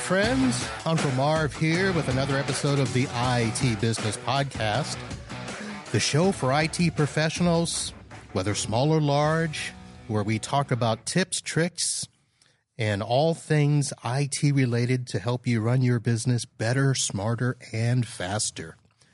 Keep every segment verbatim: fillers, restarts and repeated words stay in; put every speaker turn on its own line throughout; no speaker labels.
friends. Uncle Marv here with another episode of the I T Business Podcast, the show for I T professionals, whether small or large, where we talk about tips, tricks, and all things I T related to help you run your business better, smarter, and faster.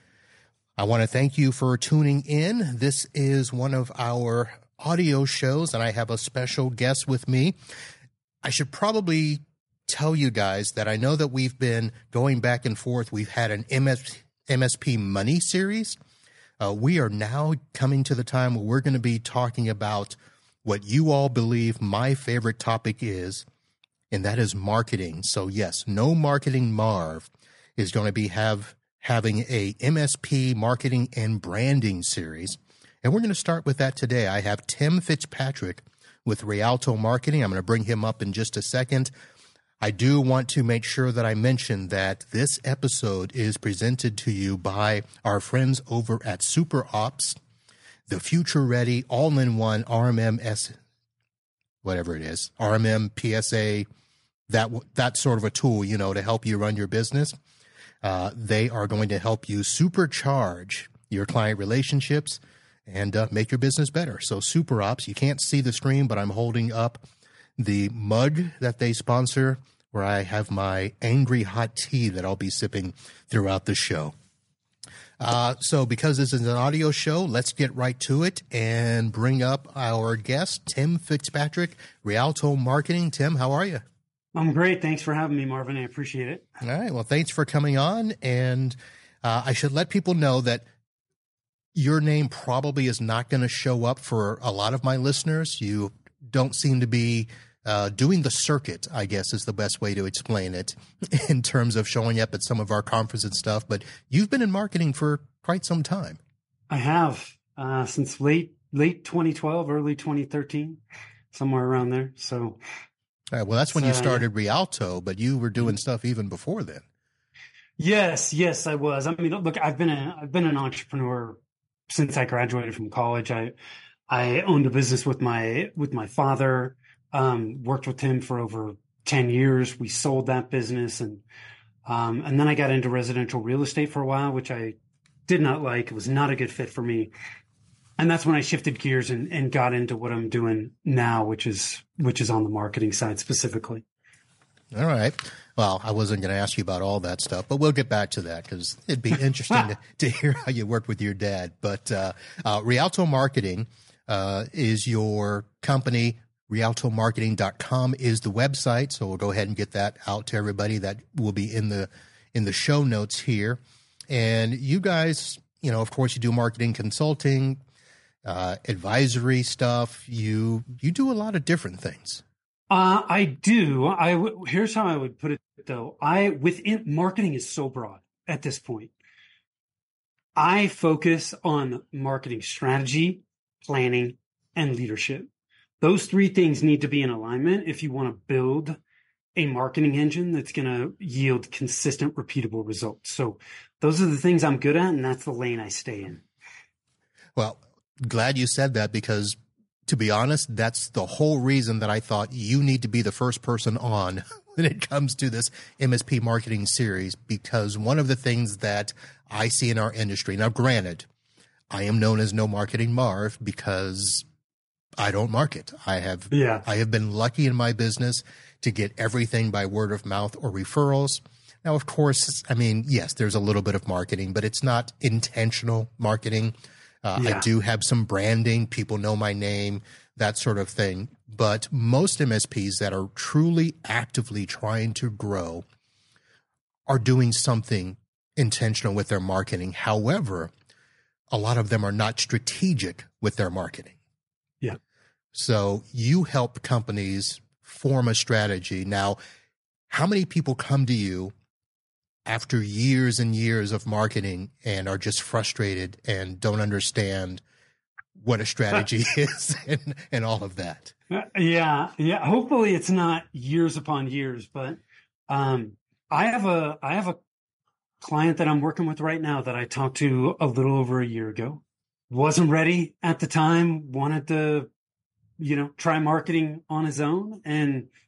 I want to thank you for tuning in. This is one of our audio shows, and I have a special guest with me. I should probably tell you guys that I know that we've been going back and forth. We've had an M S P Money series. Uh, we are now coming to the time where we're going to be talking about what you all believe my favorite topic is, and that is marketing. So yes, No Marketing Marv is going to be have having a M S P marketing and branding series. And we're going to start with that today. I have Tim Fitzpatrick with Rialto Marketing. I'm going to bring him up in just a second. I do want to make sure that I mention that this episode is presented to you by our friends over at SuperOps, the future-ready, all-in-one R M M S, whatever it is, R M M, P S A, that that sort of a tool, you know, to help you run your business. Uh, they are going to help you supercharge your client relationships and uh, make your business better. So SuperOps, you can't see the screen, but I'm holding up the mug that they sponsor, where I have my angry hot tea that I'll be sipping throughout the show. Uh, so because this is an audio show, let's get right to it and bring up our guest, Tim Fitzpatrick, Rialto Marketing. Tim, how are you?
I'm great. Thanks for having me, Marvin. I appreciate it.
All right. Well, thanks for coming on. And uh, I should let people know that your name probably is not going to show up for a lot of my listeners. You don't seem to be uh, doing the circuit, I guess is the best way to explain it, in terms of showing up at some of our conferences and stuff. But you've been in marketing for quite some time.
I have uh, since late late twenty twelve, early twenty thirteen, somewhere around there. So,
all right, well, that's when
so,
you started Rialto, but you were doing stuff even before then.
Yes, yes, I was. I mean, look, I've been a I've been an entrepreneur since I graduated from college. I I owned a business with my with my father. Um, worked with him for over ten years. We sold that business, and um, and then I got into residential real estate for a while, which I did not like. It was not a good fit for me. And that's when I shifted gears and, and got into what I'm doing now, which is which is on the marketing side specifically.
All right. Well, I wasn't going to ask you about all that stuff, but we'll get back to that because it'd be interesting to, to hear how you worked with your dad. But uh, uh, Rialto Marketing uh, is your company. Rialto Marketing dot com is the website, so we'll go ahead and get that out to everybody. That will be in the in the show notes here. And you guys, you know, of course, you do marketing consulting, uh, advisory stuff. You you do a lot of different things.
Uh, I do. I w- here's how I would put it though. I within marketing is so broad at this point. I focus on marketing strategy, planning, and leadership. Those three things need to be in alignment if you want to build a marketing engine that's going to yield consistent, repeatable results. So those are the things I'm good at, and that's the lane I stay in.
Well, glad you said that because, to be honest, that's the whole reason that I thought you need to be the first person on when it comes to this M S P marketing series, because one of the things that I see in our industry, now granted, I am known as No Marketing Marv because I don't market. I have,
yeah.
I have been lucky in my business to get everything by word of mouth or referrals. Now, of course, I mean, yes, there's a little bit of marketing, but it's not intentional marketing. Uh,
yeah.
I do have some branding. People know my name, that sort of thing. But most M S Ps that are truly actively trying to grow are doing something intentional with their marketing. However, a lot of them are not strategic with their marketing.
Yeah.
So you help companies form a strategy. Now, how many people come to you after years and years of marketing and are just frustrated and don't understand what a strategy is and, and all of that?
Yeah. Yeah. Hopefully it's not years upon years, but, um, I have a, I have a client that I'm working with right now that I talked to a little over a year ago. Wasn't ready at the time, wanted to, you know, try marketing on his own. And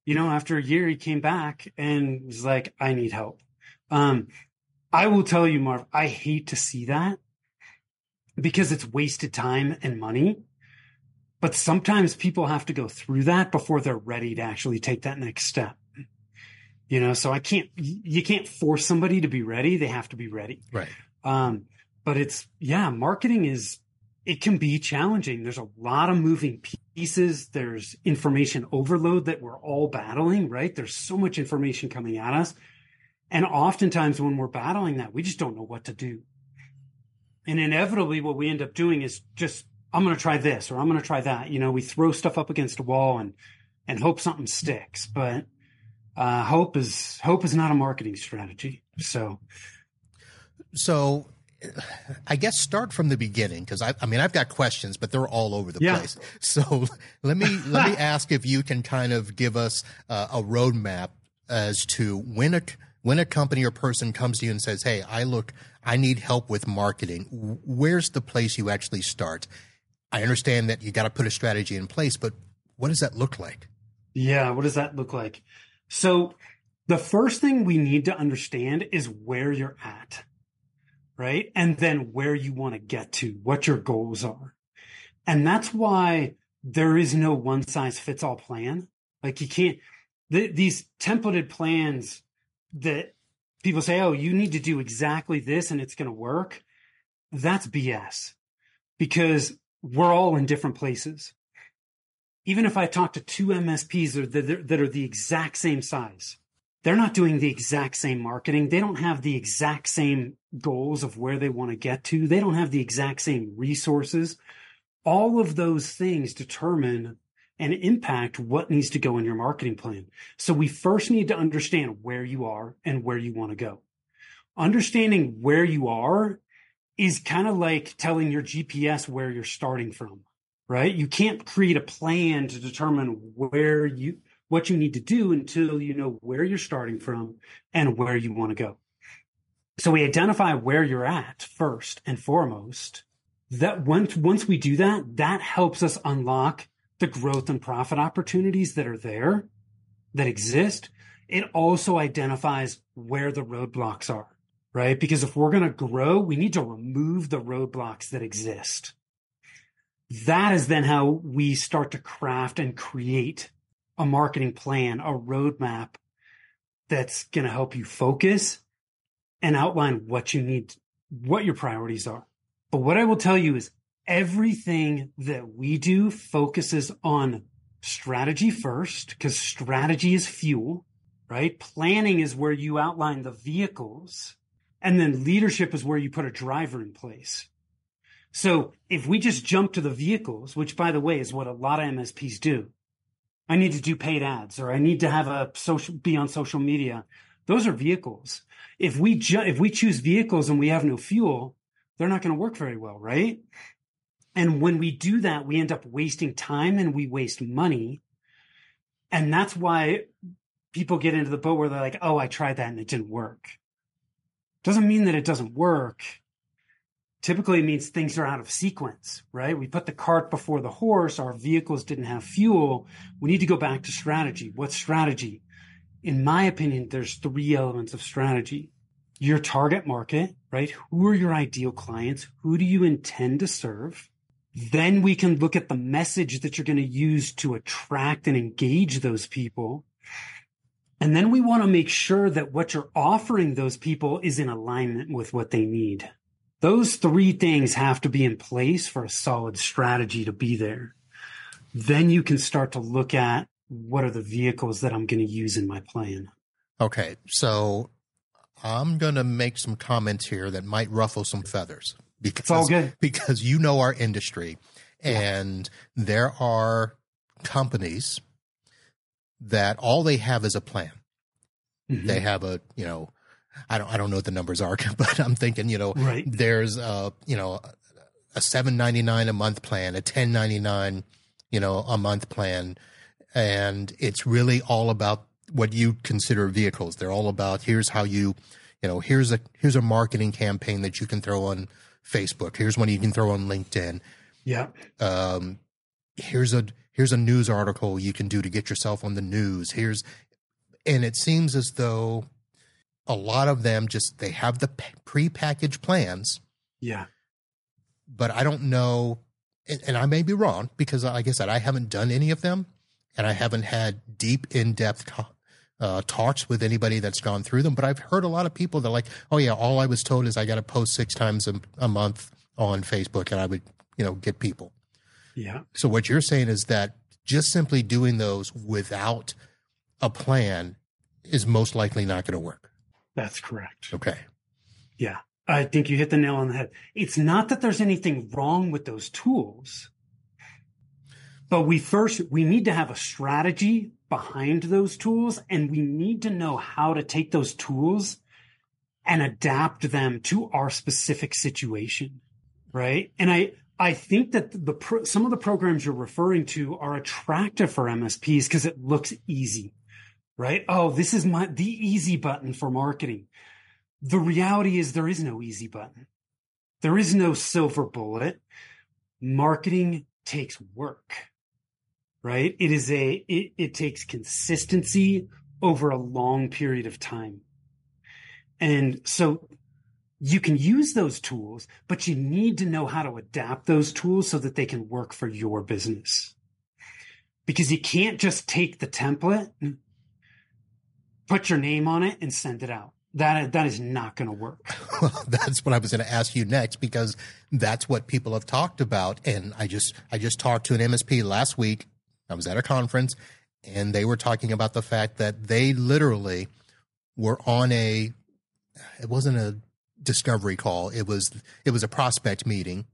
you know, after a year, he came back and was like, I need help. Um, I will tell you, Marv, I hate to see that because it's wasted time and money. But sometimes people have to go through that before they're ready to actually take that next step. You know, so I can't, you can't force somebody to be ready. They have to be ready.
Right.
Um, but it's, yeah, marketing is, it can be challenging. There's a lot of moving pieces. There's information overload that we're all battling, right? There's so much information coming at us. And oftentimes when we're battling that, we just don't know what to do. And inevitably what we end up doing is just, I'm going to try this or I'm going to try that. You know, we throw stuff up against a wall and, and hope something sticks. But, uh, hope is, hope is not a marketing strategy. So,
so I guess start from the beginning. Cause I, I mean, I've got questions, but they're all over the
yeah.
place. So let me, let me ask if you can kind of give us uh, a roadmap as to when a, when a company or person comes to you and says, hey, I look, I need help with marketing. Where's the place you actually start? I understand that you got to put a strategy in place, but what does that look like?
Yeah. What does that look like? So the first thing we need to understand is where you're at, right? And then where you want to get to, what your goals are. And that's why there is no one size fits all plan. Like you can't, th- these templated plans that people say, oh, you need to do exactly this and it's going to work. That's B S because we're all in different places. Even if I talk to two M S Ps that are the exact same size, they're not doing the exact same marketing. They don't have the exact same goals of where they want to get to. They don't have the exact same resources. All of those things determine and impact what needs to go in your marketing plan. So we first need to understand where you are and where you want to go. Understanding where you are is kind of like telling your G P S where you're starting from, right? You can't create a plan to determine where you, what you need to do until you know where you're starting from and where you want to go. So we identify where you're at first and foremost. That once, once we do that, that helps us unlock the growth and profit opportunities that are there, that exist. It also identifies where the roadblocks are, right? Because if we're going to grow, we need to remove the roadblocks that exist. That is then how we start to craft and create a marketing plan, a roadmap that's going to help you focus and outline what you need, what your priorities are. But what I will tell you is everything that we do focuses on strategy first, because strategy is fuel, right? Planning is where you outline the vehicles, and then leadership is where you put a driver in place. So if we just jump to the vehicles, which by the way is what a lot of M S Ps do, I need to do paid ads or I need to have a social, be on social media. Those are vehicles. If we ju- if we choose vehicles and we have no fuel, they're not going to work very well, right? And when we do that, we end up wasting time and we waste money. And that's why people get into the boat where they're like, oh, I tried that and it didn't work. Doesn't mean that it doesn't work. Typically it means things are out of sequence, right? We put the cart before the horse. Our vehicles didn't have fuel. We need to go back to strategy. What's strategy? In my opinion, there's three elements of strategy. Your target market, right? Who are your ideal clients? Who do you intend to serve? Then we can look at the message that you're going to use to attract and engage those people. And then we want to make sure that what you're offering those people is in alignment with what they need. Those three things have to be in place for a solid strategy to be there. Then you can start to look at what are the vehicles that I'm going to use in my plan.
Okay, so I'm going to make some comments here that might ruffle some feathers. Because,
it's all good.
Because you know our industry, and yeah. There are companies that all they have is a plan. Mm-hmm. They have a, you know, I don't, I don't know what the numbers are, but I'm thinking, you know,
right.
There's a, you know, a seven ninety-nine a month plan, a ten ninety-nine, you know, a month plan. And it's really all about what you consider vehicles. They're all about, here's how you, you know, here's a, here's a marketing campaign that you can throw on Facebook. Here's one you can throw on LinkedIn.
Yeah.
Um, here's a here's a news article you can do to get yourself on the news. Here's, and it seems as though a lot of them just, they have the pre-packaged plans.
Yeah.
But I don't know, and, and I may be wrong because, like I said, I haven't done any of them, and I haven't had deep, in-depth ta- uh, talks with anybody that's gone through them. But I've heard a lot of people that are like, oh yeah, all I was told is I got to post six times a, a month on Facebook, and I would, you know, get people.
Yeah.
So what you're saying is that just simply doing those without a plan is most likely not going to work.
That's correct.
Okay.
Yeah. I think you hit the nail on the head. It's not that there's anything wrong with those tools, but we first, we need to have a strategy behind those tools, and we need to know how to take those tools and adapt them to our specific situation. Right. And I, I think that the pro, some of the programs you're referring to are attractive for M S Ps because it looks easy, right? Oh, this is my, the easy button for marketing. The reality is there is no easy button. There is no silver bullet. Marketing takes work, right? It is a, it, it takes consistency over a long period of time. And so you can use those tools, but you need to know how to adapt those tools so that they can work for your business. Because you can't just take the template, put your name on it, and send it out. That, that is not going to work.
Well, that's what I was going to ask you next, because that's what people have talked about. And I just, I just talked to an M S P last week. I was at a conference, and they were talking about the fact that they literally were on a, it wasn't a discovery call. It was, it was a prospect meeting,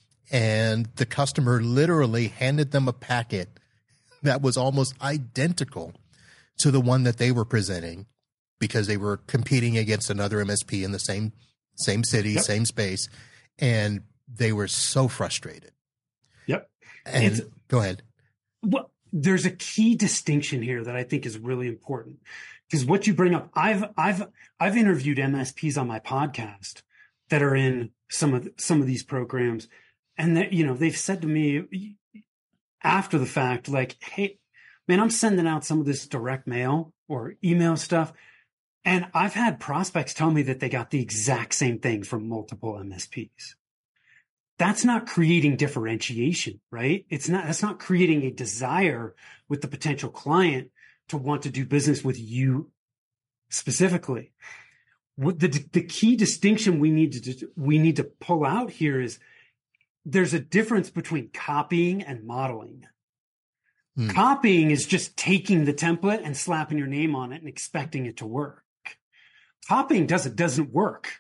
and the customer literally handed them a packet that was almost identical to the one that they were presenting, because they were competing against another M S P in the same, same city, yep. same space. And they were so frustrated.
Yep.
And it's, go ahead.
Well, there's a key distinction here that I think is really important, because what you bring up, I've, I've, I've interviewed M S Ps on my podcast that are in some of, the, some of these programs. And that, you know, they've said to me after the fact, like, hey, man, I'm sending out some of this direct mail or email stuff, and I've had prospects tell me that they got the exact same thing from multiple M S Ps. That's not creating differentiation, right? It's not, that's not creating a desire with the potential client to want to do business with you specifically. What the, the key distinction we need to, we need to pull out here is there's a difference between copying and modeling. Hmm. Copying is just taking the template and slapping your name on it and expecting it to work. Copying doesn't, doesn't work.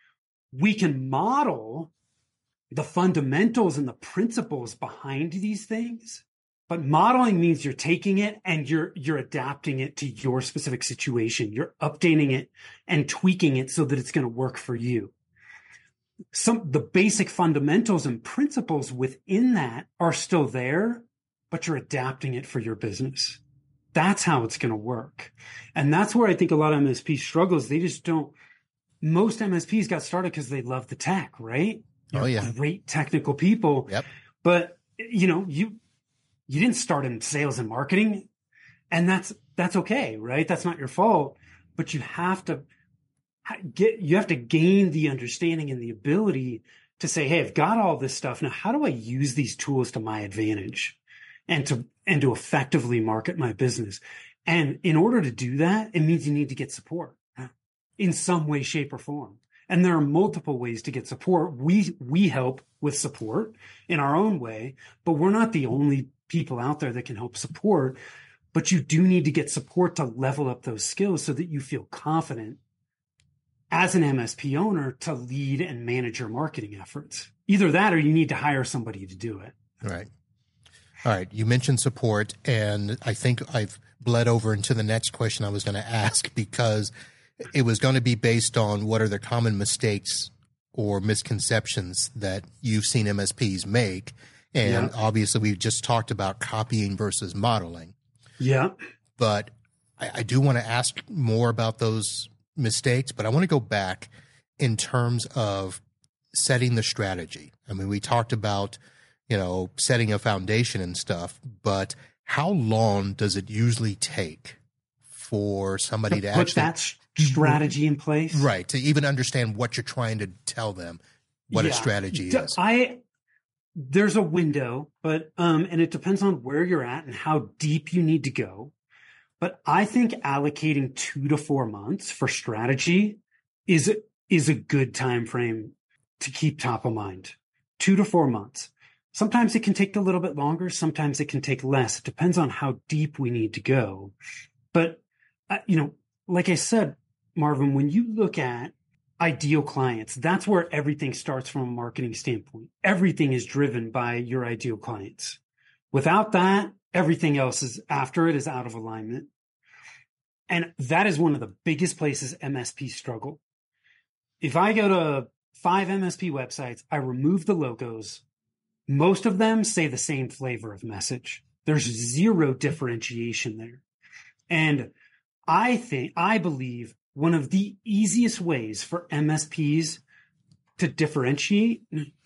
We can model the fundamentals and the principles behind these things, but modeling means you're taking it and you're, you're adapting it to your specific situation. You're updating it and tweaking it so that it's going to work for you. Some, the basic fundamentals and principles within that are still there, but you're adapting it for your business. That's how it's going to work. And that's where I think a lot of M S Ps struggles. They just don't, most M S Ps got started because they love the tech, right? You're
oh yeah.
Great technical people.
Yep.
But you know, you, you didn't start in sales and marketing, and that's, that's okay, right? That's not your fault, but you have to get, you have to gain the understanding and the ability to say, hey, I've got all this stuff. Now, how do I use these tools to my advantage? And to, and to effectively market my business. And in order to do that, it means you need to get support in some way, shape, or form. And there are multiple ways to get support. We, we help with support in our own way, but we're not the only people out there that can help support. But you do need to get support to level up those skills so that you feel confident as an M S P owner to lead and manage your marketing efforts. Either that, or you need to hire somebody to do it.
Right. All right. You mentioned support, and I think I've bled over into the next question I was going to ask, because it was going to be based on what are the common mistakes or misconceptions that you've seen M S Ps make. And yeah. Obviously we've just talked about copying versus modeling.
Yeah.
But I, I do want to ask more about those mistakes, but I want to go back in terms of setting the strategy. I mean, we talked about, you know, setting a foundation and stuff, but how long does it usually take for somebody to,
to
actually
put that strategy in place?
Right. To even understand what you're trying to tell them, what yeah. a strategy is.
I, there's a window, but, um, and it depends on where you're at and how deep you need to go. But I think allocating two to four months for strategy is, is a good time frame to keep top of mind. Two to four months. Sometimes it can take a little bit longer. Sometimes it can take less. It depends on how deep we need to go. But, uh, you know, like I said, Marvin, when you look at ideal clients, that's where everything starts from a marketing standpoint. Everything is driven by your ideal clients. Without that, everything else is after it is out of alignment. And that is one of the biggest places M S Ps struggle. If I go to five M S P websites, I remove the logos. Most of them say the same flavor of message. There's zero differentiation there. And I think, I believe one of the easiest ways for M S Ps to differentiate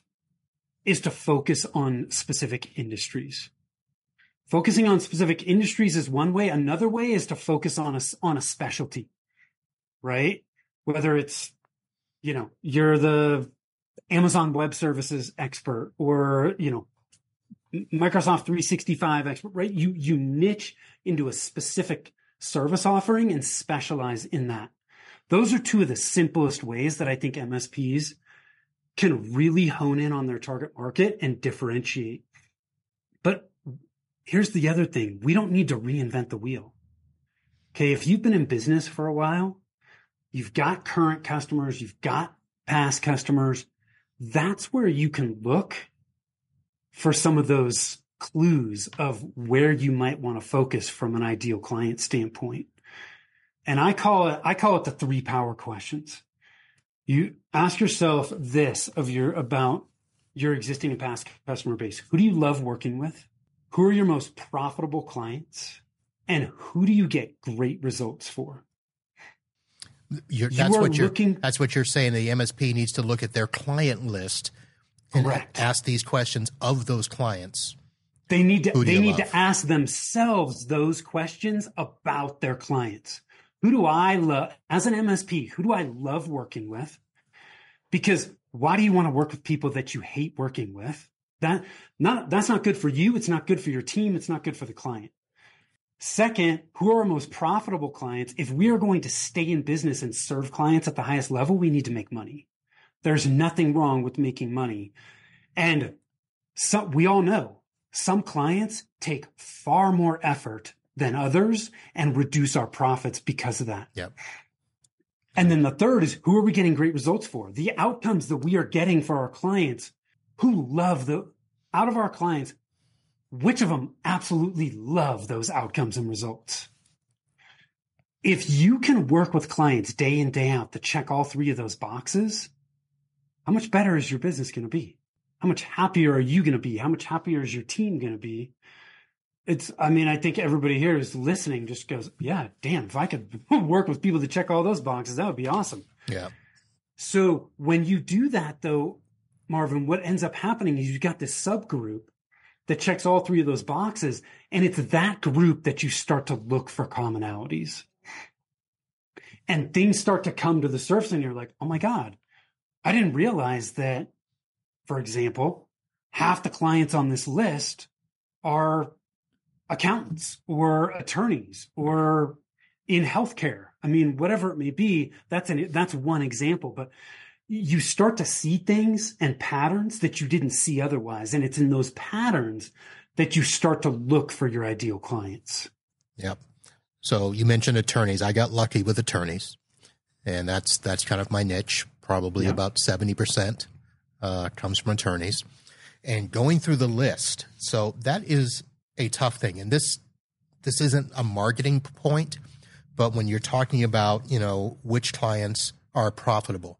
is to focus on specific industries. Focusing on specific industries is one way. Another way is to focus on a, on a specialty, right? Whether it's, you know, you're the Amazon Web Services expert or, you know, Microsoft three sixty-five expert, right? You, you niche into a specific service offering and specialize in that. Those are two of the simplest ways that I think M S Ps can really hone in on their target market and differentiate. But here's the other thing. We don't need to reinvent the wheel. Okay. If you've been in business for a while, you've got current customers, you've got past customers. That's where you can look for some of those clues of where you might want to focus from an ideal client standpoint. And I call it, I call it the three power questions. You ask yourself this of your, about your existing and past customer base. Who do you love working with? Who are your most profitable clients? And who do you get great results for?
You're, that's you what you're looking, that's what you're saying. The M S P needs to look at their client list and correct. ask these questions of those clients.
They need to they need love? to ask themselves those questions about their clients. Who do I love as an M S P? Who do I love working with? Because why do you want to work with people that you hate working with? That not that's not good for you. It's not good for your team. It's not good for the client. Second, who are our most profitable clients? If we are going to stay in business and serve clients at the highest level, we need to make money. There's nothing wrong with making money. And so we all know some clients take far more effort than others and reduce our profits because of that.
Yep.
And then the third is, who are we getting great results for? The outcomes that we are getting for our clients who love the, out of our clients, which of them absolutely love those outcomes and results? If you can work with clients day in, day out to check all three of those boxes, how much better is your business going to be? How much happier are you going to be? How much happier is your team going to be? It's, I mean, I think everybody here is listening just goes, yeah, damn, if I could work with people to check all those boxes, that would be awesome.
Yeah.
So when you do that though, Marvin, what ends up happening is you've got this subgroup that checks all three of those boxes. And it's that group that you start to look for commonalities. And things start to come to the surface and you're like, oh my God, I didn't realize that, for example, half the clients on this list are accountants or attorneys or in healthcare. I mean, whatever it may be, that's an, that's one example, but you start to see things and patterns that you didn't see otherwise. And it's in those patterns that you start to look for your ideal clients.
Yep. So you mentioned attorneys. I got lucky with attorneys, and that's, that's kind of my niche. Probably yep. about seventy percent uh, comes from attorneys. And going through the list. So that is a tough thing. And this, this isn't a marketing point, but when you're talking about, you know, which clients are profitable,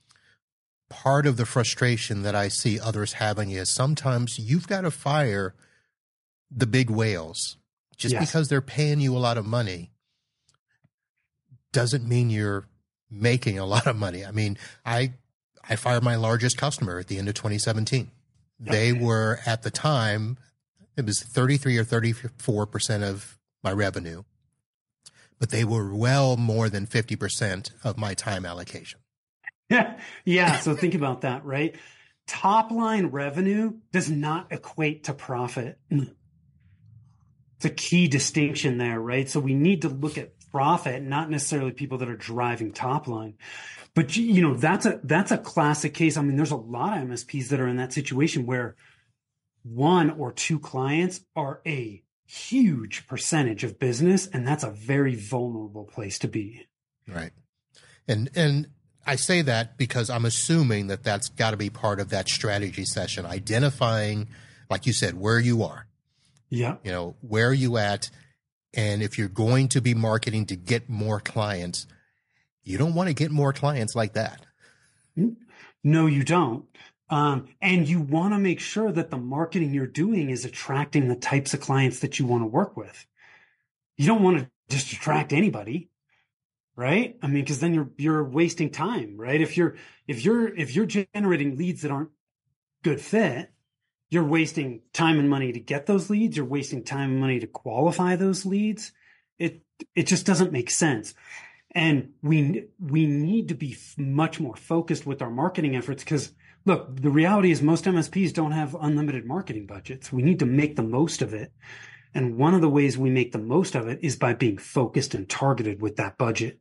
part of the frustration that I see others having is sometimes you've got to fire the big whales. Just yes. because they're paying you a lot of money doesn't mean you're making a lot of money. I mean, I I fired my largest customer at the end of twenty seventeen. they okay. were at the time, it was thirty-three or thirty-four percent of my revenue, but they were well more than fifty percent of my time allocation.
Yeah. Yeah. So think about that, right? Top line revenue does not equate to profit. It's a key distinction there, right? So we need to look at profit, not necessarily people that are driving top line. But, you know, that's a, that's a classic case. I mean, there's a lot of M S Ps that are in that situation where one or two clients are a huge percentage of business, and that's a very vulnerable place to be.
Right. And, and I say that because I'm assuming that that's got to be part of that strategy session, identifying, like you said, where you are.
Yeah.
You know, where are you at? And if you're going to be marketing to get more clients, you don't want to get more clients like that.
No, you don't. Um, and you want to make sure that the marketing you're doing is attracting the types of clients that you want to work with. You don't want to just attract anybody, right? I mean, because then you're you're wasting time, right? If you're if you're if you're generating leads that aren't good fit, you're wasting time and money to get those leads. You're wasting time and money to qualify those leads. It it just doesn't make sense. And we we need to be much more focused with our marketing efforts because, look, the reality is most M S Ps don't have unlimited marketing budgets. We need to make the most of it. And one of the ways we make the most of it is by being focused and targeted with that budget.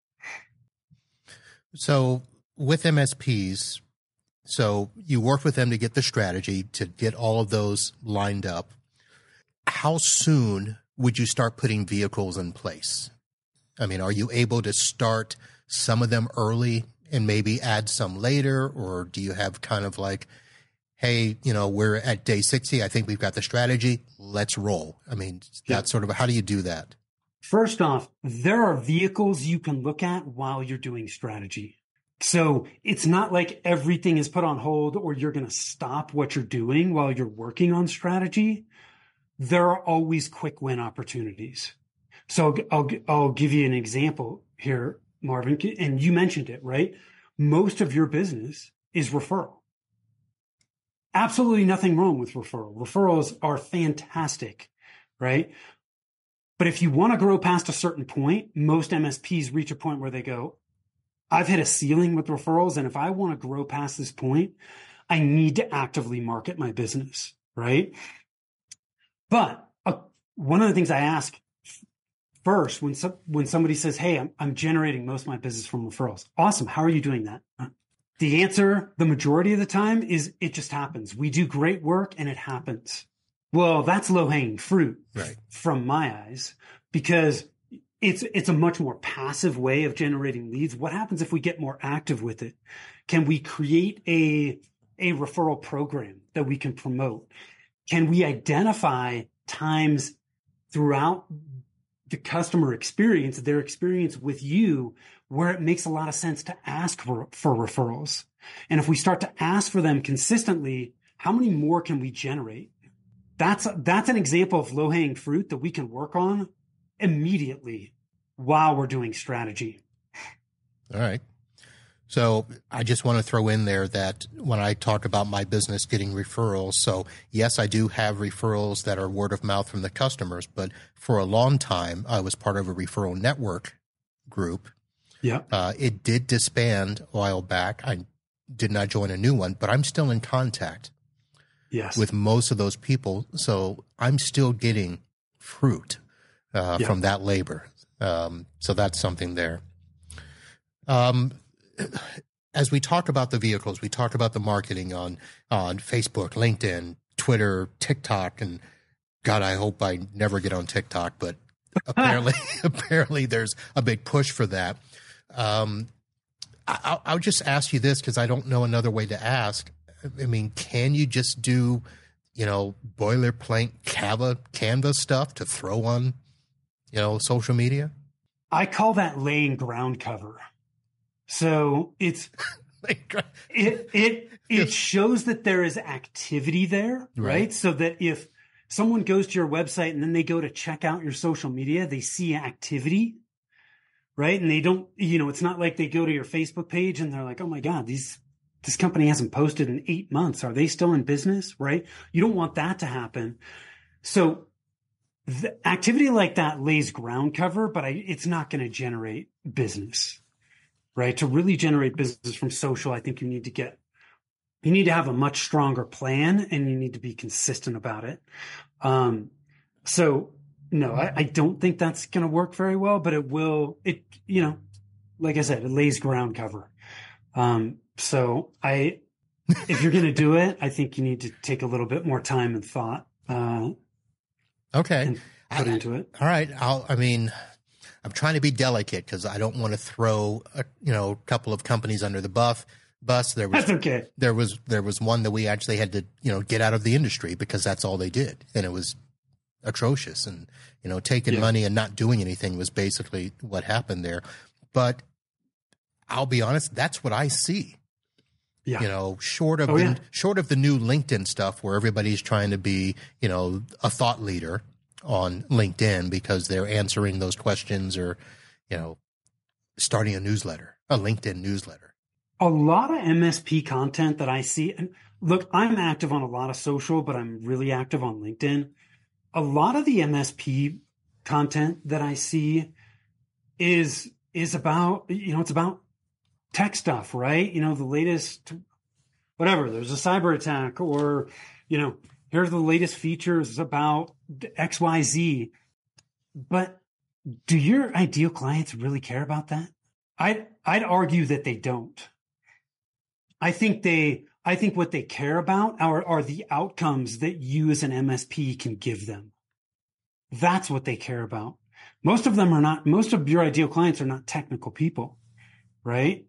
So with M S Ps, so you work with them to get the strategy, to get all of those lined up. How soon would you start putting vehicles in place? I mean, are you able to start some of them early and maybe add some later? Or do you have kind of like, hey, you know, we're at day sixty. I think we've got the strategy. Let's roll. I mean,
Yeah.
that's sort of, how do you do that?
First off, there are vehicles you can look at while you're doing strategy. So it's not like everything is put on hold or you're going to stop what you're doing while you're working on strategy. There are always quick win opportunities. So I'll, I'll give you an example here, Marvin, and you mentioned it, right? Most of your business is referral. Absolutely nothing wrong with referral. Referrals are fantastic, right? But if you want to grow past a certain point, most M S Ps reach a point where they go, I've hit a ceiling with referrals. And if I want to grow past this point, I need to actively market my business, right? But uh, one of the things I ask first when some, when somebody says, hey, I'm, I'm generating most of my business from referrals. Awesome. How are you doing that? The answer, the majority of the time, is it just happens. We do great work and it happens. Well, that's low-hanging fruit,
right,
from my eyes, because It's it's a much more passive way of generating leads. What happens if we get more active with it? Can we create a, a referral program that we can promote? Can we identify times throughout the customer experience, their experience with you, where it makes a lot of sense to ask for, for referrals? And if we start to ask for them consistently, how many more can we generate? That's, that's an example of low-hanging fruit that we can work on immediately while we're doing strategy.
All right. So I just want to throw in there that when I talk about my business getting referrals, so yes, I do have referrals that are word of mouth from the customers, but for a long time, I was part of a referral network group.
Yeah.
Uh, it did disband a while back. I did not join a new one, but I'm still in contact
yes.
with most of those people. So I'm still getting fruit uh,
yeah.
from that labor. Um, so that's something there. Um, as we talk about the vehicles, we talk about the marketing on, on Facebook, LinkedIn, Twitter, TikTok, and God, I hope I never get on TikTok, but apparently, apparently there's a big push for that. Um, I, I'll just ask you this because I don't know another way to ask. I mean, can you just do, you know, boilerplate Canva, Canva stuff to throw on, you know, social media?
I call that laying ground cover. So it's it it it shows that there is activity there, right? right? So that if someone goes to your website and then they go to check out your social media, they see activity, right? And they don't, you know, it's not like they go to your Facebook page and they're like, oh my God, these this company hasn't posted in eight months. Are they still in business? Right? You don't want that to happen. So the activity like that lays ground cover, but I, it's not going to generate business, right? To really generate business from social, I think you need to get, you need to have a much stronger plan, and you need to be consistent about it. Um, so no, I, I don't think that's going to work very well, but it will, it, you know, like I said, it lays ground cover. Um, so I, if you're going to do it, I think you need to take a little bit more time and thought, uh,
okay.
and put
I,
into it.
All right. I'll, I mean, I'm trying to be delicate because I don't want to throw a, you know, a couple of companies under the buff bus. There was,
That's okay.
There was, there was one that we actually had to, you know, get out of the industry because that's all they did. And it was atrocious, and, you know, taking
Yeah.
money and not doing anything was basically what happened there. But I'll be honest, that's what I see.
Yeah.
You know, short of
Oh,
the,
yeah.
short of the new LinkedIn stuff where everybody's trying to be, you know, a thought leader on LinkedIn because they're answering those questions, or, you know, starting a newsletter, a LinkedIn newsletter.
A lot of M S P content that I see, and look, I'm active on a lot of social, but I'm really active on LinkedIn. A lot of the M S P content that I see is, is about, you know, it's about tech stuff, right? You know, the latest, whatever, there's a cyber attack, or, you know, here's the latest features about X Y Z. But do your ideal clients really care about that? I'd, I'd argue that they don't. I think they, I think what they care about are, are the outcomes that you as an M S P can give them. That's what they care about. Most of them are not, most of your ideal clients are not technical people, right?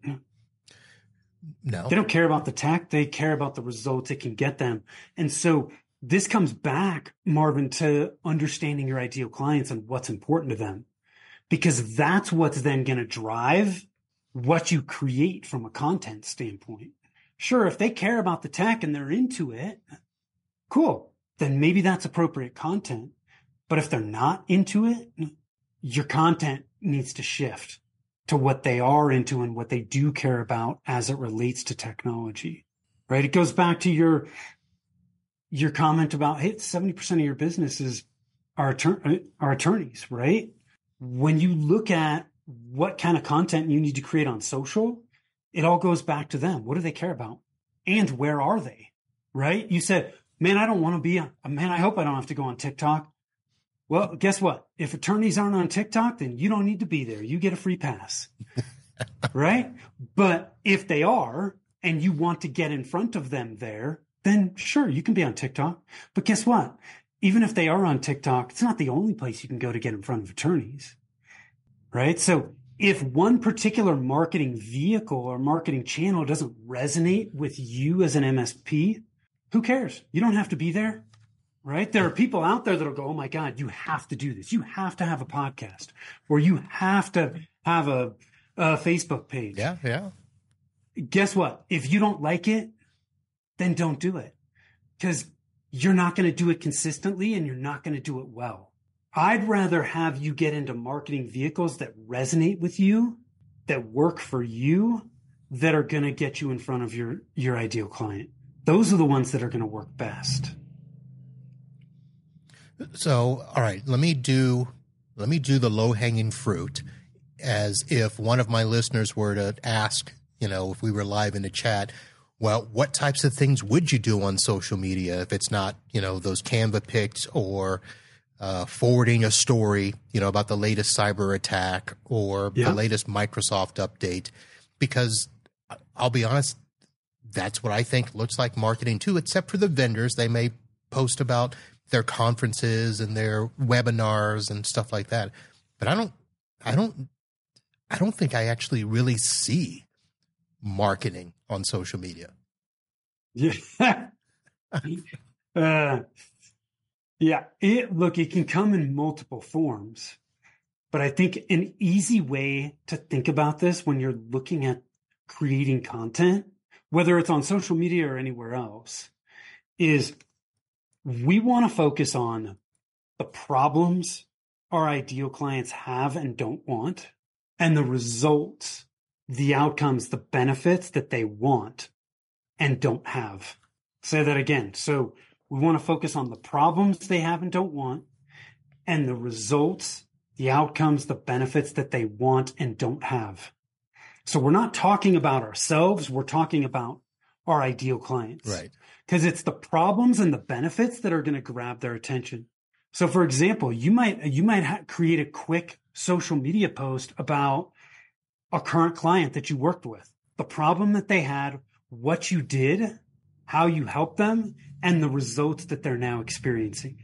No.
They don't care about the tech. They care about the results it can get them. And so this comes back, Marvin, to understanding your ideal clients and what's important to them, because that's what's then going to drive what you create from a content standpoint. Sure, if they care about the tech and they're into it, cool, then maybe that's appropriate content. But if they're not into it, your content needs to shift to what they are into and what they do care about as it relates to technology, right? It goes back to your, your comment about, hey, seventy percent of your business is our, attor- our attorneys, right? When you look at what kind of content you need to create on social, it all goes back to them. What do they care about? And where are they, right? You said, man, I don't want to be a, man, I hope I don't have to go on TikTok. Well, guess what? If attorneys aren't on TikTok, then you don't need to be there. You get a free pass, right? But if they are, and you want to get in front of them there, then sure, you can be on TikTok. But guess what? Even if they are on TikTok, it's not the only place you can go to get in front of attorneys, right? So if one particular marketing vehicle or marketing channel doesn't resonate with you as an M S P, who cares? You don't have to be there. Right? There are people out there that'll go, oh my God, you have to do this. You have to have a podcast, or you have to have a, a Facebook page.
Yeah. Yeah.
Guess what? If you don't like it, then don't do it, because you're not going to do it consistently and you're not going to do it well. I'd rather have you get into marketing vehicles that resonate with you, that work for you, that are going to get you in front of your, your ideal client. Those are the ones that are going to work best.
So, all right, let me do, let me do the low hanging fruit, as if one of my listeners were to ask, you know, if we were live in the chat, well, what types of things would you do on social media if it's not, you know, those Canva pics, or uh, forwarding a story, you know, about the latest cyber attack, or
Yeah.
the latest Microsoft update? Because I'll be honest, that's what I think looks like marketing too, except for the vendors. They may post about their conferences and their webinars and stuff like that. But I don't, I don't, I don't think I actually really see marketing on social media.
Yeah. uh, yeah. It, look, it can come in multiple forms, but I think an easy way to think about this when you're looking at creating content, whether it's on social media or anywhere else, is we want to focus on the problems our ideal clients have and don't want, and the results, the outcomes, the benefits that they want and don't have. Say that again. So we want to focus on the problems they have and don't want, and the results, the outcomes, the benefits that they want and don't have. So we're not talking about ourselves. We're talking about our ideal clients.
Right.
Because it's the problems and the benefits that are going to grab their attention. So for example, you might, you might ha- create a quick social media post about a current client that you worked with, the problem that they had, what you did, how you helped them, and the results that they're now experiencing.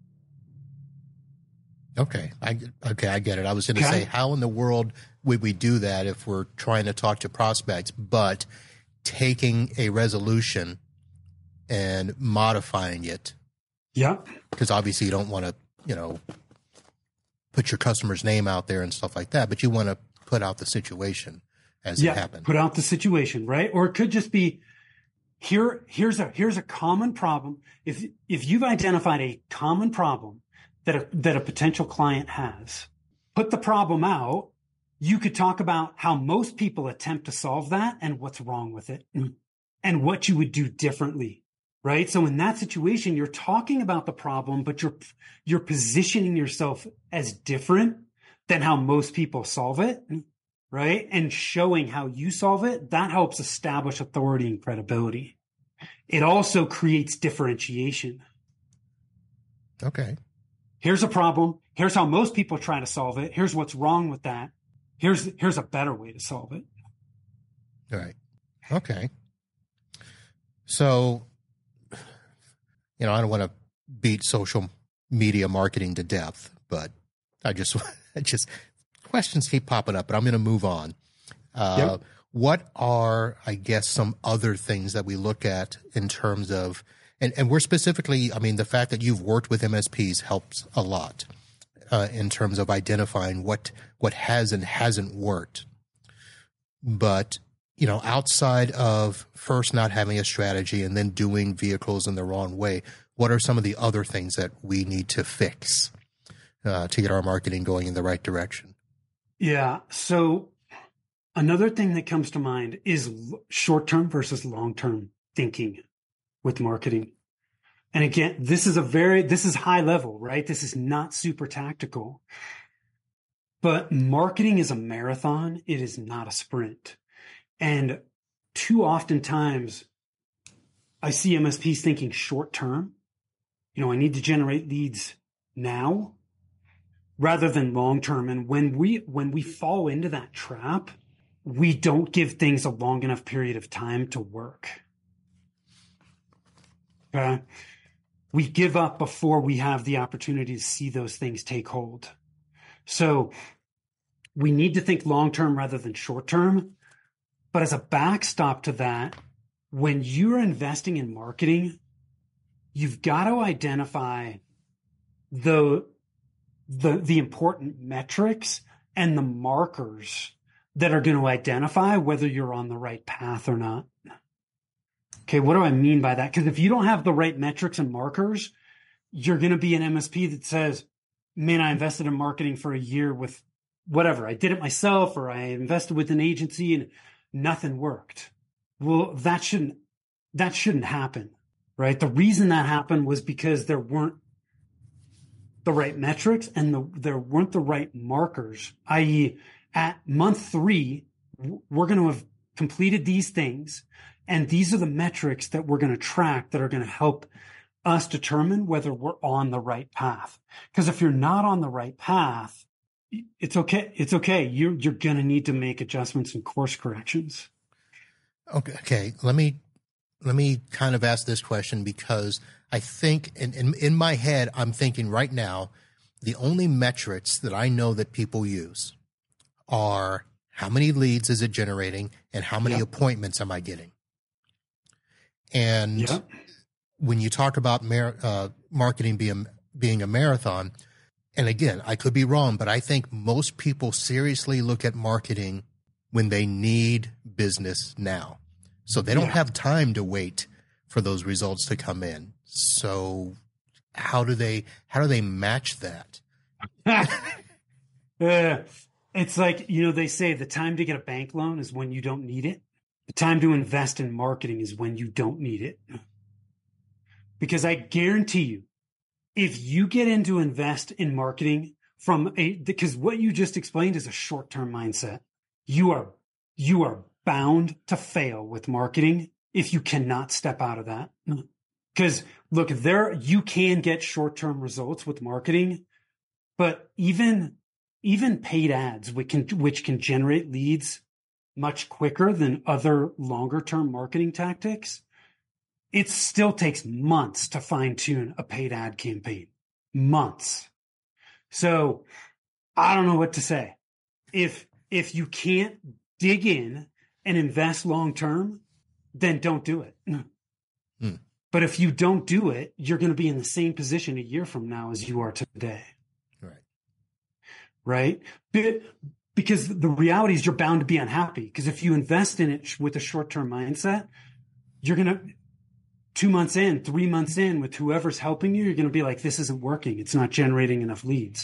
Okay. I, okay. I get it. I was going to
Okay.
say, how in the world would we do that if we're trying to talk to prospects, but taking a resolution and modifying it?
Yeah.
Because obviously you don't want to, you know, put your customer's name out there and stuff like that, but you want to put out the situation as
Yeah.
it happened.
Put out the situation, right? Or it could just be, here, here's a, here's a common problem. If, if you've identified a common problem that a, that a potential client has, put the problem out. You could talk about how most people attempt to solve that and what's wrong with it and what you would do differently, right? So in that situation, you're talking about the problem, but you're, you're positioning yourself as different than how most people solve it, right? And showing how you solve it, that helps establish authority and credibility. It also creates differentiation.
Okay.
Here's a problem. Here's how most people try to solve it. Here's what's wrong with that. Here's, here's a better way to solve it.
All right. Okay. So, you know, I don't want to beat social media marketing to death, but I just, I just questions keep popping up, but I'm going to move on. Uh,
Yep.
What are, I guess, some other things that we look at in terms of, and, and we're specifically, I mean, the fact that you've worked with M S Ps helps a lot uh, in terms of identifying what, what has and hasn't worked. But, you know, outside of first not having a strategy and then doing vehicles in the wrong way, what are some of the other things that we need to fix uh, to get our marketing going in the right direction?
Yeah. So another thing that comes to mind is short-term versus long-term thinking with marketing. And again, this is a very, this is high level, right? This is not super tactical, but marketing is a marathon. It is not a sprint. And too often times I see M S Ps thinking short-term, you know, I need to generate leads now rather than long-term. And when we, when we fall into that trap, we don't give things a long enough period of time to work. Okay. We give up before we have the opportunity to see those things take hold. So we need to think long-term rather than short-term. But as a backstop to that, when you're investing in marketing, you've got to identify the, the, the important metrics and the markers that are going to identify whether you're on the right path or not. Okay, what do I mean by that? Because if you don't have the right metrics and markers, you're going to be an M S P that says, man, I invested in marketing for a year with whatever. I did it myself, or I invested with an agency and nothing worked. Well, that shouldn't, that shouldn't happen, right? The reason that happened was because there weren't the right metrics and the, there weren't the right markers, that is at month three, we're going to have completed these things. And these are the metrics that we're going to track that are going to help us determine whether we're on the right path. Because if you're not on the right path, it's okay. It's okay. You're, you're going to need to make adjustments and course corrections.
Okay. Okay. Let me, let me kind of ask this question, because I think in, in, in my head, I'm thinking right now, the only metrics that I know that people use are how many leads is it generating and how many
Yep.
appointments am I getting? And
Yep.
when you talk about mar- uh, marketing being, being a marathon, and again, I could be wrong, but I think most people seriously look at marketing when they need business now. So they don't
Yeah.
have time to wait for those results to come in. So how do they, how do they match that?
Uh, it's like, you know, they say the time to get a bank loan is when you don't need it. The time to invest in marketing is when you don't need it. Because I guarantee you, if you get into invest in marketing from a, because what you just explained is a short-term mindset. You are, you are bound to fail with marketing if you cannot step out of that. Because look, there, you can get short-term results with marketing, but even, even paid ads, which can, which can generate leads much quicker than other longer-term marketing tactics, it still takes months to fine-tune a paid ad campaign. Months. So I don't know what to say. If, if you can't dig in and invest long-term, then don't do it. Hmm. But if you don't do it, you're going to be in the same position a year from now as you are today.
Right.
Right? Because the reality is you're bound to be unhappy. Because if you invest in it with a short-term mindset, you're going to, two months in, three months in with whoever's helping you, you're going to be like, this isn't working. It's not generating enough leads.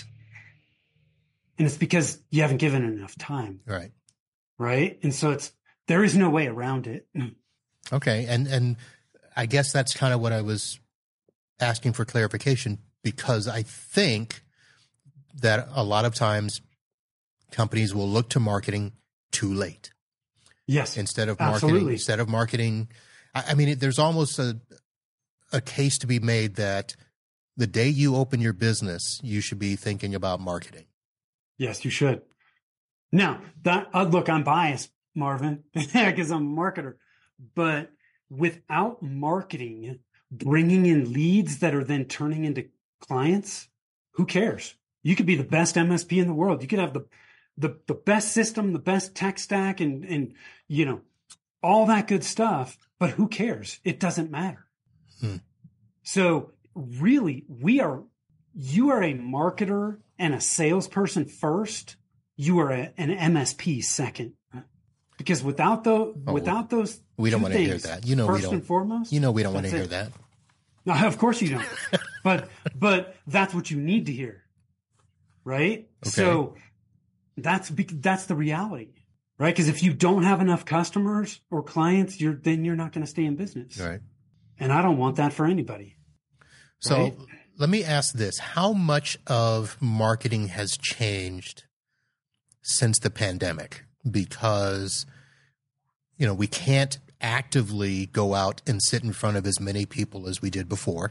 And it's because you haven't given it enough time.
Right.
Right. And so it's, there is no way around it.
Okay. And, and I guess that's kind of what I was asking for clarification, because I think that a lot of times companies will look to marketing too late.
Yes.
Instead of marketing,
absolutely.
instead of marketing. I, I mean, it, there's almost a, a case to be made that the day you open your business, you should be thinking about marketing.
Yes, you should. Now, that uh, look, I'm biased, Marvin, because I'm a marketer. But without marketing, bringing in leads that are then turning into clients, who cares? You could be the best M S P in the world. You could have the the the best system, the best tech stack, and and you know all that good stuff. But who cares? It doesn't matter. Hmm. So really, we are. You are a marketer and a salesperson first. You are a, an M S P second. Because without the oh, without those,
we don't
want
to hear that. You know,
first
we don't.
and foremost,
you know, we don't want to hear it. that.
No, of course you don't. but but that's what you need to hear, right? Okay. So that's that's the reality, right? Because if you don't have enough customers or clients, you're then you're not going to stay in business,
right?
And I don't want that for anybody.
So
right?
Let me ask this: how much of marketing has changed since the pandemic? Because, you know, we can't actively go out and sit in front of as many people as we did before.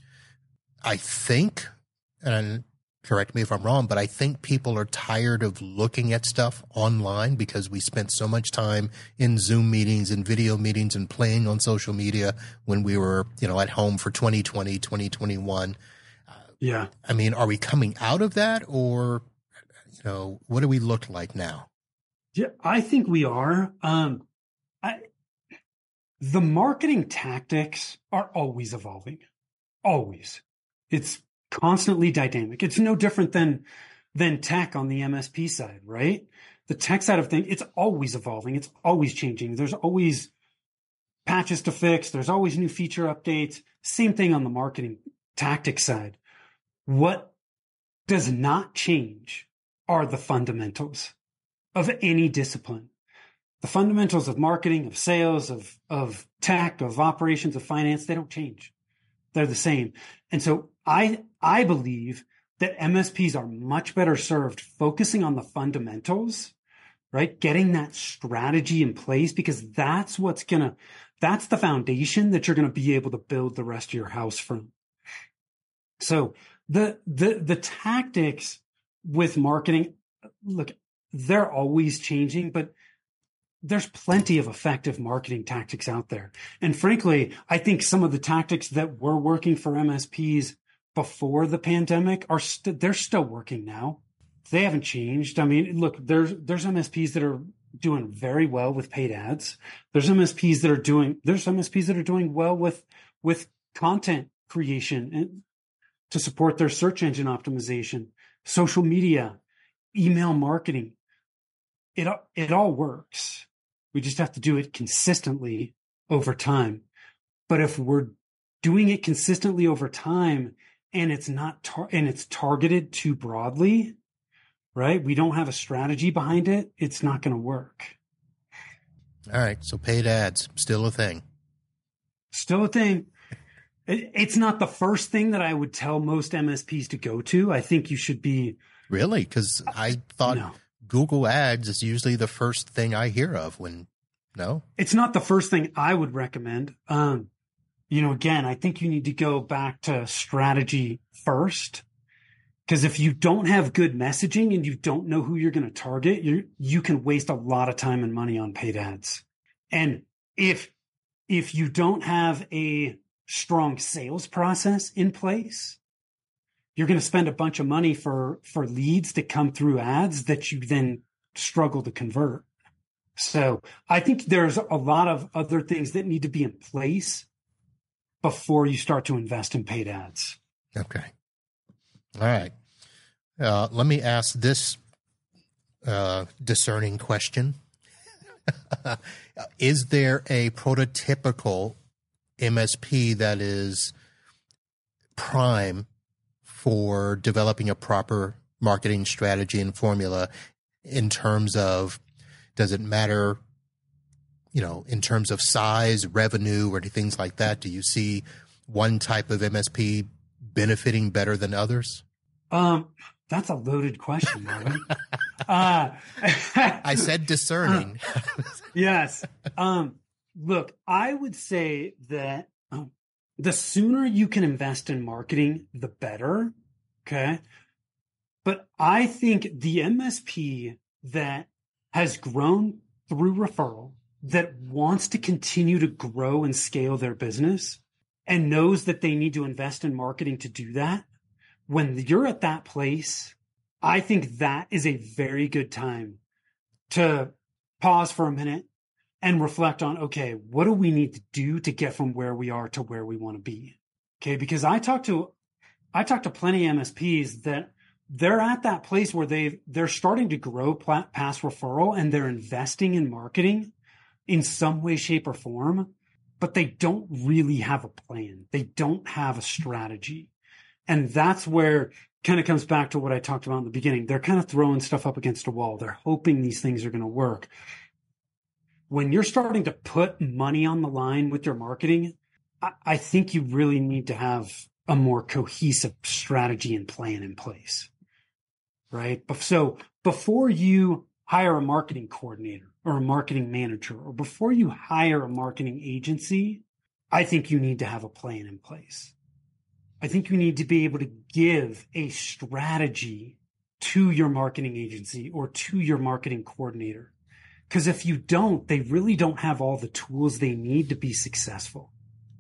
I think, and correct me if I'm wrong, but I think people are tired of looking at stuff online because we spent so much time in Zoom meetings and video meetings and playing on social media when we were, you know, at home for twenty twenty, twenty twenty-one.
Yeah.
I mean, are we coming out of that, or, you know, what do we look like now?
Yeah, I think we are. Um, I, the marketing tactics are always evolving. Always. It's constantly dynamic. It's no different than, than tech on the M S P side, right? The tech side of things, it's always evolving. It's always changing. There's always patches to fix. There's always new feature updates. Same thing on the marketing tactic side. What does not change are the fundamentals of any discipline. The fundamentals of marketing, of sales, of, of tech, of operations, of finance, they don't change. They're the same. And so I, I believe that M S Ps are much better served focusing on the fundamentals, right? Getting that strategy in place, because that's what's gonna, that's the foundation that you're going to be able to build the rest of your house from. So the, the, the tactics with marketing, look, they're always changing, but there's plenty of effective marketing tactics out there. And frankly, I think some of the tactics that were working for M S Ps before the pandemic are st- they're still working now. They haven't changed. I mean, look, there's there's M S Ps that are doing very well with paid ads. There's M S Ps that are doing there's M S Ps that are doing well with with content creation and to support their search engine optimization, social media, email marketing. It, it all works. We just have to do it consistently over time. But if we're doing it consistently over time and it's not, tar- and it's targeted too broadly, right? We don't have a strategy behind it. It's not going to work.
All right. So paid ads, still a thing.
Still a thing. It, it's not the first thing that I would tell most M S Ps to go to. I think you should be.
Really? Because I thought
no.
Google Ads is usually the first thing I hear of when, no?
It's not the first thing I would recommend. Um, you know, again, I think you need to go back to strategy first. Because if you don't have good messaging and you don't know who you're going to target, you you can waste a lot of time and money on paid ads. And if if you don't have a strong sales process in place, you're going to spend a bunch of money for for leads that come through ads that you then struggle to convert. So I think there's a lot of other things that need to be in place before you start to invest in paid ads.
Okay. All right. Uh, let me ask this uh, discerning question. Is there a prototypical M S P that is prime for developing a proper marketing strategy and formula in terms of, does it matter, you know, in terms of size, revenue, or things like that? Do you see one type of M S P benefiting better than others?
Um, that's a loaded question, Marvin. uh,
I said discerning.
Uh, yes. Um, look, I would say that um, the sooner you can invest in marketing, the better. Okay. But I think the M S P that has grown through referral, that wants to continue to grow and scale their business and knows that they need to invest in marketing to do that, when you're at that place, I think that is a very good time to pause for a minute and reflect on, okay, what do we need to do to get from where we are to where we want to be? Okay. Because I talk to, I talk to plenty of M S Ps that they're at that place where they they're starting to grow past referral and they're investing in marketing in some way, shape, or form, but they don't really have a plan. They don't have a strategy. And that's where kind of comes back to what I talked about in the beginning. They're kind of throwing stuff up against a wall. They're hoping these things are going to work. When you're starting to put money on the line with your marketing, I, I think you really need to have a more cohesive strategy and plan in place, right? So before you hire a marketing coordinator or a marketing manager, or before you hire a marketing agency, I think you need to have a plan in place. I think you need to be able to give a strategy to your marketing agency or to your marketing coordinator. Because if you don't, they really don't have all the tools they need to be successful.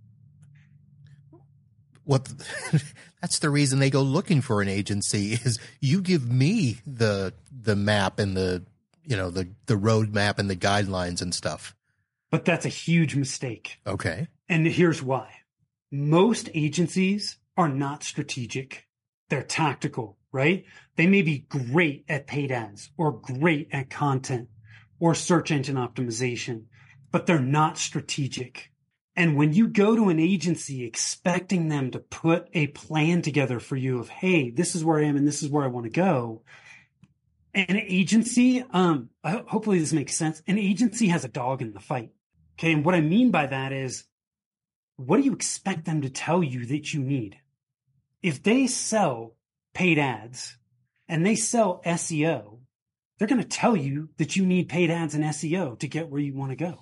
What that's the reason they go looking for an agency, is you give me the the map and the, you know, the the roadmap and the guidelines and stuff.
But that's a huge mistake.
Okay.
And here's why. Most agencies are not strategic. They're tactical, right? They may be great at paid ads or great at content or search engine optimization, but they're not strategic. And when you go to an agency expecting them to put a plan together for you of, hey, this is where I am and this is where I want to go, an agency, um, hopefully this makes sense. An agency has a dog in the fight. Okay. And what I mean by that is, what do you expect them to tell you that you need? If they sell paid ads and they sell S E O, they're going to tell you that you need paid ads and S E O to get where you want to go.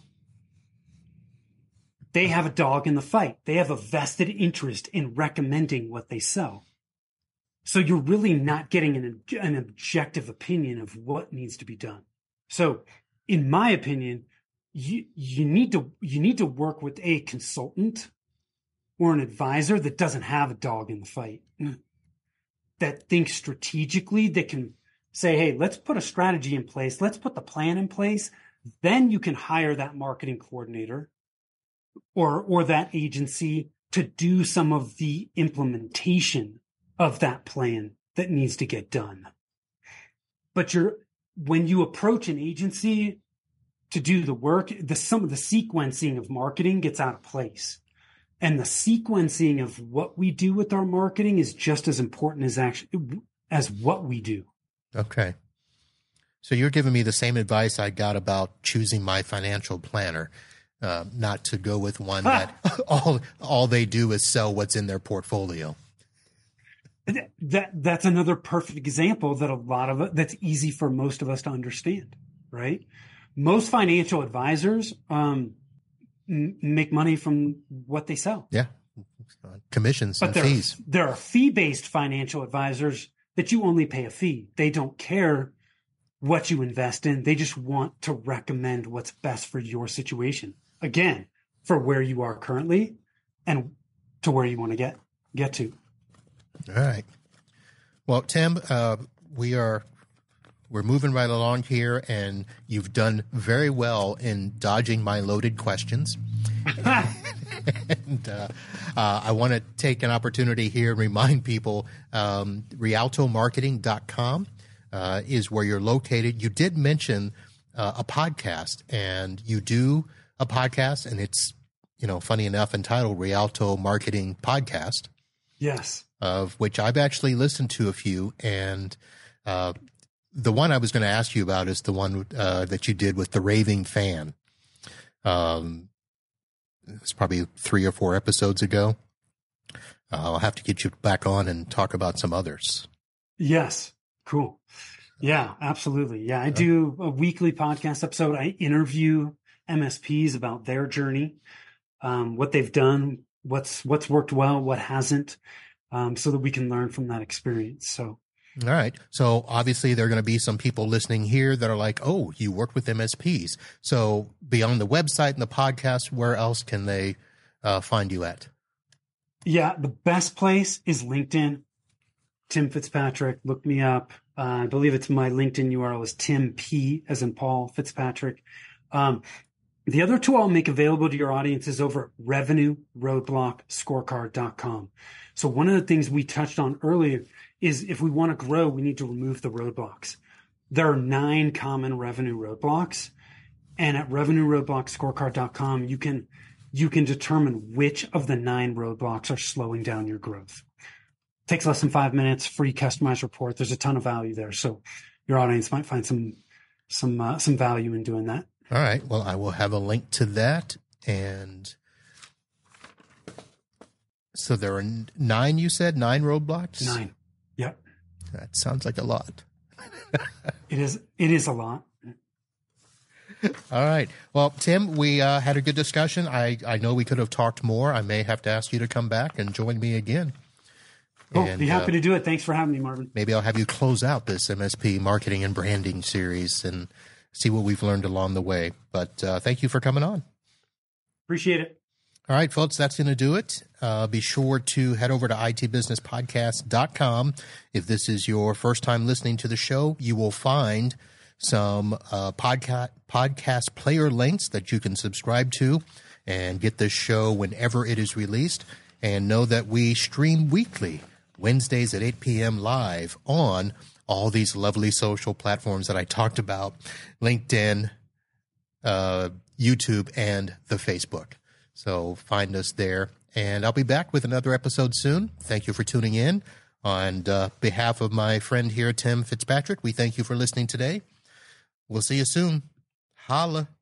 They have a dog in the fight. They have a vested interest in recommending what they sell. So you're really not getting an, an objective opinion of what needs to be done. So in my opinion, you, you need to, you need to work with a consultant or an advisor that doesn't have a dog in the fight, that thinks strategically, that can say, hey, let's put a strategy in place. Let's put the plan in place. Then you can hire that marketing coordinator or, or that agency to do some of the implementation of that plan that needs to get done. But you're, when you approach an agency to do the work, the, some of the sequencing of marketing gets out of place. And the sequencing of what we do with our marketing is just as important as actually as what we do.
Okay. So you're giving me the same advice I got about choosing my financial planner, uh, not to go with one that all all they do is sell what's in their portfolio.
That that's another perfect example that a lot of it, that's easy for most of us to understand, right? Most financial advisors um, m- make money from what they sell.
Yeah, commissions
but
and
there
fees.
Are, there are fee-based financial advisors that you only pay a fee. They don't care what you invest in. They just want to recommend what's best for your situation. Again, for where you are currently and to where you want to get get to.
All right. Well, Tim, uh, we are we're moving right along here, and you've done very well in dodging my loaded questions. and uh, uh, I want to take an opportunity here and remind people um, rialto marketing dot com uh, is where you're located. You did mention uh, a podcast, and you do a podcast, and it's, you know, funny enough, entitled Rialto Marketing Podcast.
Yes.
Of which I've actually listened to a few, and uh, the one I was going to ask you about is the one uh, that you did with the Raving Fan. Um, it's probably three or four episodes ago. Uh, I'll have to get you back on and talk about some others.
Yes. Cool. Yeah, absolutely. Yeah, I do a weekly podcast episode. I interview M S Ps about their journey, um, what they've done, what's what's worked well, what hasn't. Um, so that we can learn from that experience. So,
all right. So obviously there are going to be some people listening here that are like, oh, you work with M S Ps. So beyond the website and the podcast, where else can they uh, find you at?
Yeah, the best place is LinkedIn. Tim Fitzpatrick, look me up. Uh, I believe it's my LinkedIn U R L is Tim P as in Paul Fitzpatrick. Um, the other tool I'll make available to your audience is over at revenue roadblock scorecard dot com. So one of the things we touched on earlier is if we want to grow, we need to remove the roadblocks. There are nine common revenue roadblocks. And at revenue roadblock scorecard dot com, you can, you can determine which of the nine roadblocks are slowing down your growth. It takes less than five minutes, free customized report. There's a ton of value there. So your audience might find some, some, uh, some value in doing that.
All right. Well, I will have a link to that. And so there are nine, you said, nine roadblocks?
Nine. Yep.
That sounds like a lot.
It is. It is a lot.
All right. Well, Tim, we uh, had a good discussion. I, I know we could have talked more. I may have to ask you to come back and join me again.
Oh,
and,
be happy
uh,
to do it. Thanks for having me, Marvin.
Maybe I'll have you close out this M S P marketing and branding series and see what we've learned along the way. But uh, thank you for coming on.
Appreciate it.
All right, folks, that's going to do it. Uh, be sure to head over to I T business podcast dot com. If this is your first time listening to the show, you will find some uh, podcast podcast player links that you can subscribe to and get this show whenever it is released. And know that we stream weekly, Wednesdays at eight p.m. live on all these lovely social platforms that I talked about, LinkedIn, uh, YouTube, and the Facebook. So find us there. And I'll be back with another episode soon. Thank you for tuning in. On uh, behalf of my friend here, Tim Fitzpatrick, we thank you for listening today. We'll see you soon. Holla.